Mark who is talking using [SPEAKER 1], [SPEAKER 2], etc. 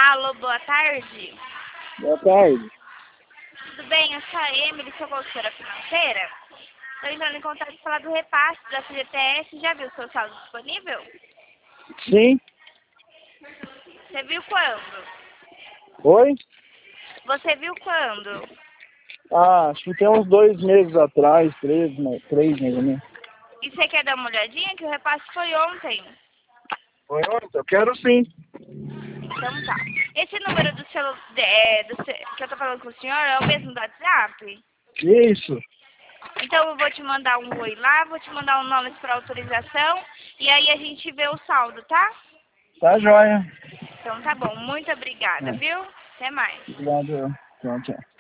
[SPEAKER 1] Alô, boa tarde.
[SPEAKER 2] Boa tarde.
[SPEAKER 1] Tudo bem? Eu sou a Emily, sou consultora financeira. Estou entrando em contato para falar do repasse da FGTS. Já viu o seu saldo disponível?
[SPEAKER 2] Sim.
[SPEAKER 1] Você viu quando?
[SPEAKER 2] Oi?
[SPEAKER 1] Você viu quando?
[SPEAKER 2] Ah, acho que tem uns 2 meses atrás, 3 mais ou menos.
[SPEAKER 1] E você quer dar uma olhadinha? Que o repasse foi ontem.
[SPEAKER 2] Foi ontem? Eu quero sim.
[SPEAKER 1] Então tá. Esse número do celular que eu tô falando com o senhor é o mesmo do WhatsApp?
[SPEAKER 2] Isso.
[SPEAKER 1] Então eu vou te mandar um oi lá, vou te mandar um nome para autorização e aí a gente vê o saldo, tá?
[SPEAKER 2] Tá joia.
[SPEAKER 1] Então tá bom, muito obrigada,
[SPEAKER 2] É.
[SPEAKER 1] viu? Até mais.
[SPEAKER 2] Obrigado. Tchau, tchau.